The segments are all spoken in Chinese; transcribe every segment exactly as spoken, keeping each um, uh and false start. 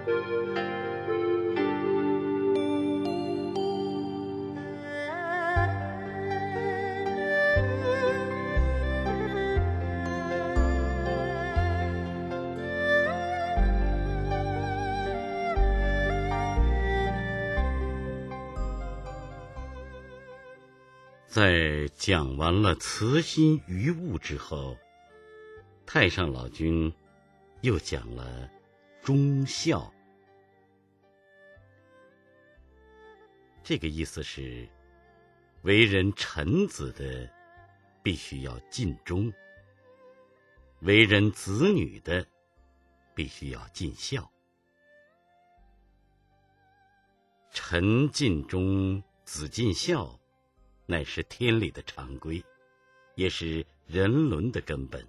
在讲完了慈心于物之后，太上老君又讲了忠孝。这个意思是，为人臣子的必须要尽忠，为人子女的必须要尽孝。臣尽忠，子尽孝，乃是天理的常规，也是人伦的根本。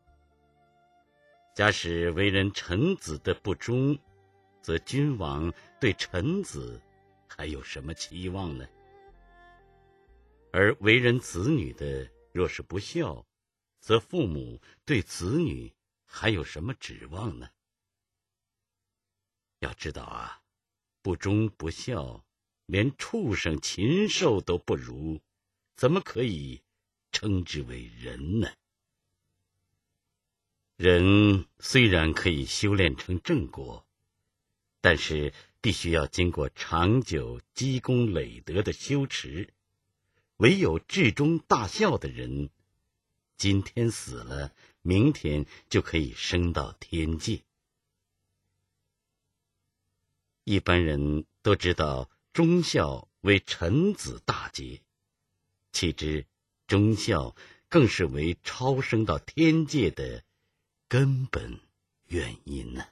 假使为人臣子的不忠，则君王对臣子还有什么期望呢？而为人子女的若是不孝，则父母对子女还有什么指望呢？要知道啊，不忠不孝，连畜生禽兽都不如，怎么可以称之为人呢？人虽然可以修炼成正果，但是必须要经过长久积功累德的修持。唯有至忠大孝的人，今天死了，明天就可以升到天界。一般人都知道忠孝为臣子大节，岂知忠孝更是为超升到天界的根本原因呢。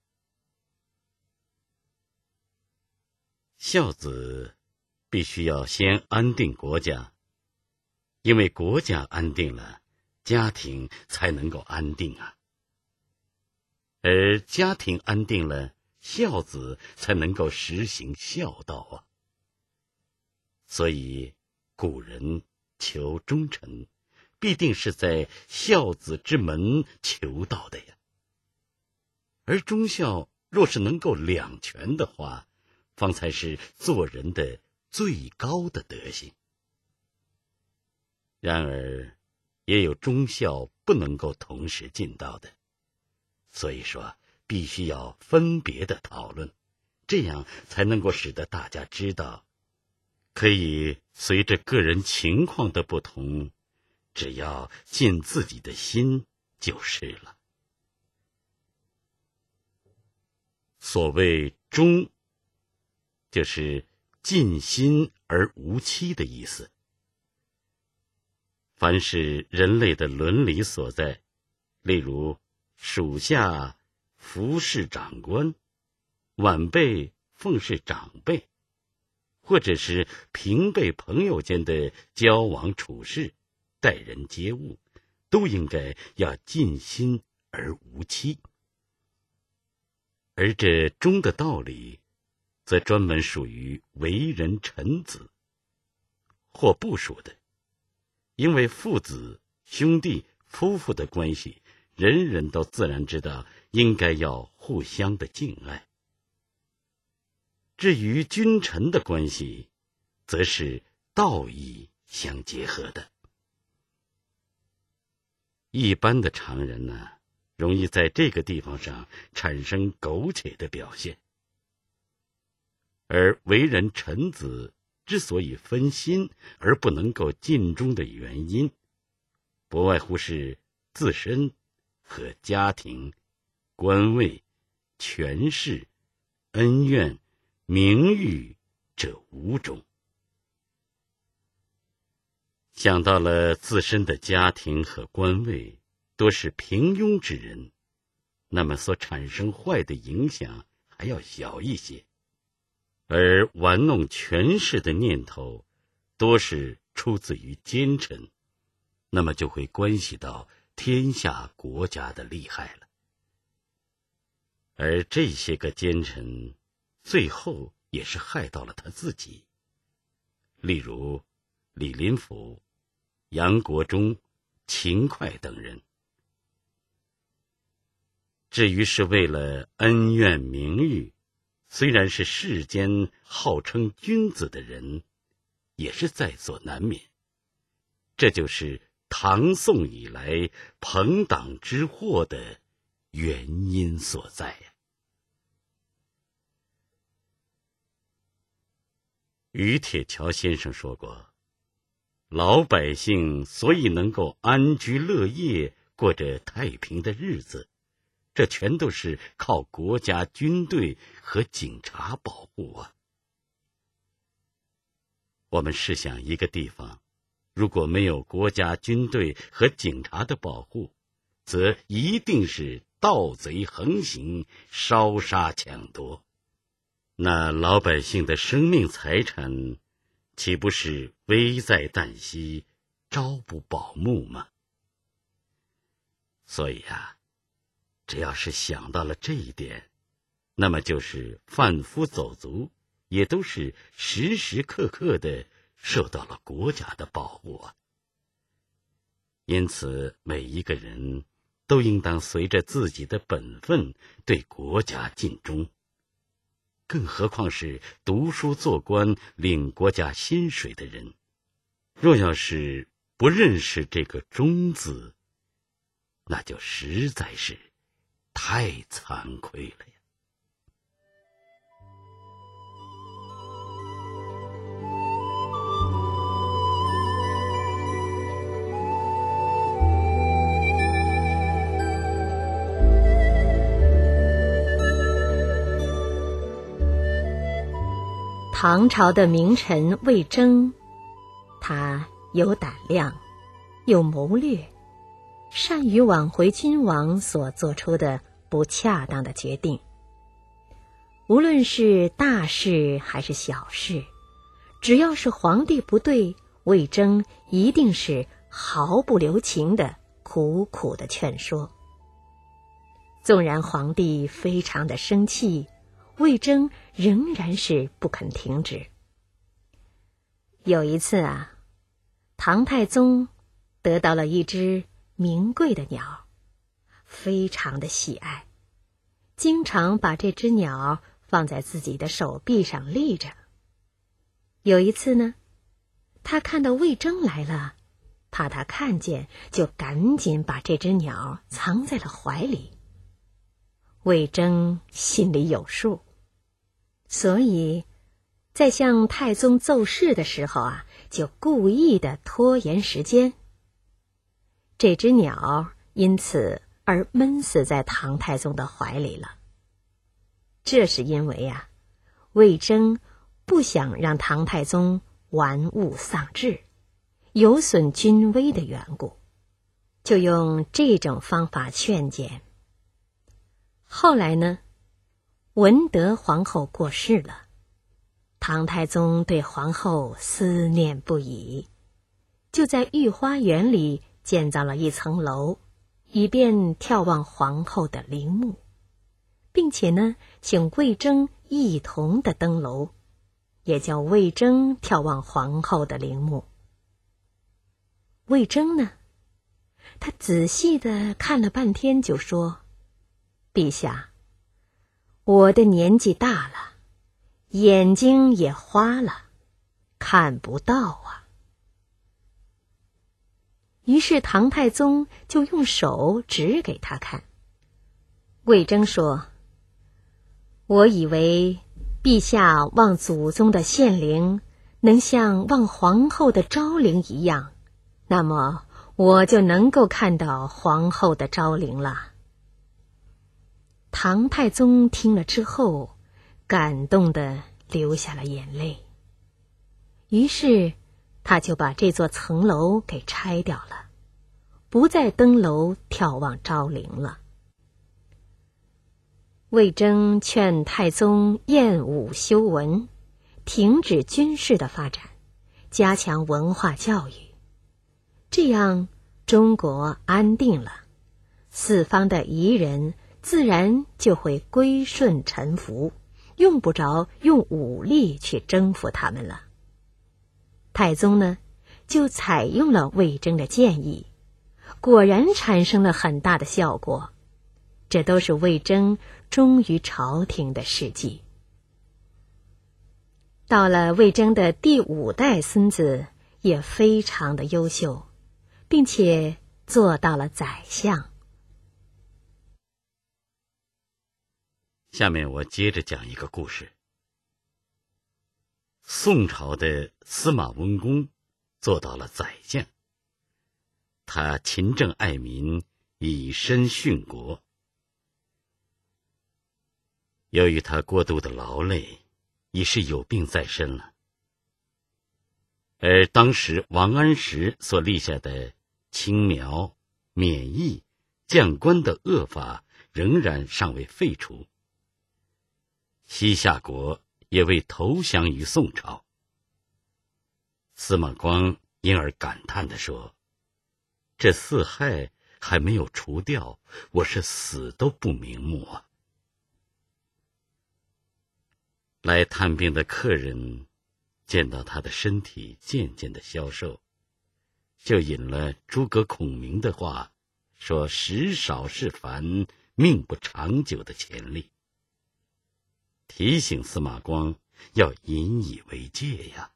孝子必须要先安定国家，因为国家安定了，家庭才能够安定啊。而家庭安定了，孝子才能够实行孝道啊。所以古人求忠臣，必定是在孝子之门求到的呀。而忠孝若是能够两全的话，方才是做人的最高的德行。然而也有忠孝不能够同时尽到的，所以说必须要分别的讨论，这样才能够使得大家知道，可以随着个人情况的不同，只要尽自己的心就是了。所谓忠，就是尽心而无欺的意思。凡是人类的伦理所在，例如属下服侍长官，晚辈奉侍长辈，或者是平辈朋友间的交往处事、待人接物，都应该要尽心而无欺。而这忠的道理，则专门属于为人臣子，或不属的。因为父子、兄弟、夫妇的关系，人人都自然知道应该要互相的敬爱。至于君臣的关系，则是道义相结合的。一般的常人呢，容易在这个地方上产生苟且的表现。而为人臣子之所以分心而不能够尽忠的原因，不外乎是自身和家庭、官位、权势、恩怨、名誉这五种。想到了自身的家庭和官位多是平庸之人，那么所产生坏的影响还要小一些。而玩弄权势的念头多是出自于奸臣，那么就会关系到天下国家的利害了。而这些个奸臣最后也是害到了他自己，例如李林甫、杨国忠、秦桧等人。至于是为了恩怨名誉， 虽然是世间号称君子的人，也是在所难免。这就是唐宋以来朋党之祸的原因所在呀。于铁桥先生说过，老百姓所以能够安居乐业，过着太平的日子，这全都是靠国家军队和警察保护啊。我们试想一个地方，如果没有国家军队和警察的保护，则一定是盗贼横行，烧杀抢夺。那老百姓的生命财产，岂不是危在旦夕，朝不保暮吗？所以啊，只要是想到了这一点，那么就是贩夫走卒也都是时时刻刻的受到了国家的保护啊。因此每一个人都应当随着自己的本分对国家尽忠，更何况是读书做官领国家薪水的人，若要是不认识这个忠字，那就实在是太惭愧了呀。 唐朝的名臣魏征，他有胆量，有谋略，善于挽回君王所做出的不恰当的决定。无论是大事还是小事，只要是皇帝不对，魏征一定是毫不留情的苦苦的劝说。纵然皇帝非常的生气，魏征仍然是不肯停止。有一次啊，唐太宗得到了一只名贵的鸟，非常的喜爱，经常把这只鸟放在自己的手臂上立着。有一次呢，他看到魏征来了，怕他看见，就赶紧把这只鸟藏在了怀里。魏征心里有数，所以在向太宗奏事的时候啊，就故意的拖延时间。这只鸟因此而闷死在唐太宗的怀里了。这是因为啊，魏征不想让唐太宗玩物丧志，有损军威的缘故，就用这种方法劝谏。后来呢，文德皇后过世了，唐太宗对皇后思念不已，就在御花园里建造了一层楼，以便眺望皇后的陵墓，并且呢，请魏征一同的登楼，也叫魏征眺望皇后的陵墓。魏征呢，他仔细的看了半天，就说：陛下，我的年纪大了，眼睛也花了，看不到啊。于是唐太宗就用手指给他看。魏征说：我以为陛下望祖宗的献陵能像望皇后的昭陵一样，那么我就能够看到皇后的昭陵了。唐太宗听了之后，感动地流下了眼泪。于是他就把这座层楼给拆掉了，不再登楼眺望昭陵了。魏征劝太宗厌武修文，停止军事的发展，加强文化教育，这样中国安定了，四方的夷人自然就会归顺臣服，用不着用武力去征服他们了。太宗呢，就采用了魏征的建议，果然产生了很大的效果。这都是魏征忠于朝廷的事迹。 到了魏征的第五代孙子，也非常的优秀，并且做到了宰相。 下面我接着讲一个故事。宋朝的司马温公做到了宰相，他勤政爱民，以身殉国。由于他过度的劳累，已是有病在身了。而当时王安石所立下的青苗、免役、降官的恶法仍然尚未废除，西夏国也未投降于宋朝。司马光因而感叹地说，这四害还没有除掉，我是死都不瞑目啊。来探病的客人见到他的身体渐渐的消瘦，就引了诸葛孔明的话，说时少事烦，命不长久的前例，提醒司马光要引以为戒呀。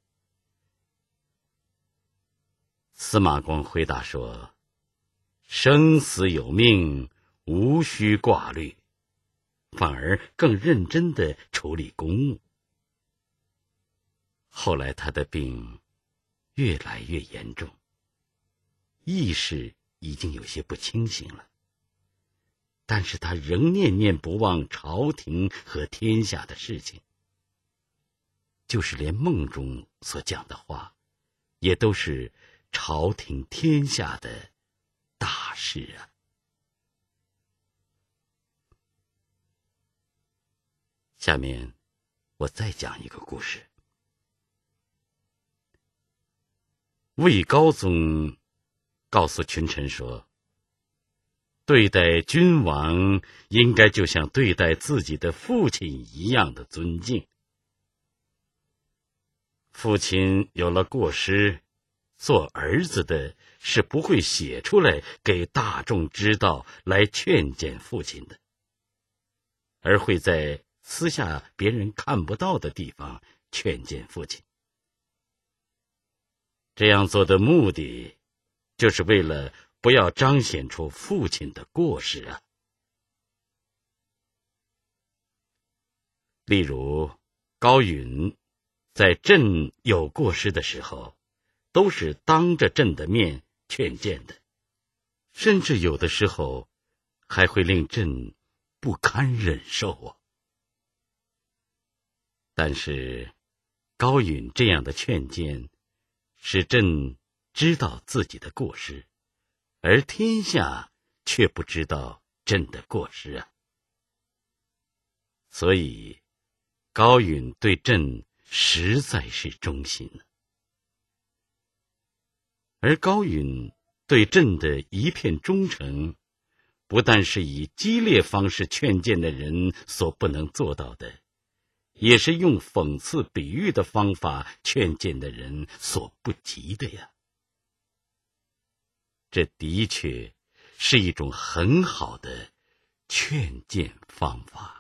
司马光回答说，生死有命，无需挂虑，反而更认真地处理公务。后来他的病越来越严重，意识已经有些不清醒了，但是他仍念念不忘朝廷和天下的事情，就是连梦中所讲的话，也都是朝廷天下的大事啊。下面我再讲一个故事。魏高宗告诉群臣说，对待君王应该就像对待自己的父亲一样的尊敬。父亲有了过失，做儿子的是不会写出来给大众知道来劝谏父亲的，而会在私下别人看不到的地方劝谏父亲。这样做的目的，就是为了不要彰显出父亲的过失啊。例如，高允在朕有过失的时候，都是当着朕的面劝谏的，甚至有的时候还会令朕不堪忍受啊。但是高允这样的劝谏，使朕知道自己的过失，而天下却不知道朕的过失啊。所以高允对朕实在是忠心了。而高允对朕的一片忠诚，不但是以激烈方式劝谏的人所不能做到的，也是用讽刺比喻的方法劝谏的人所不及的呀。这的确是一种很好的劝谏方法。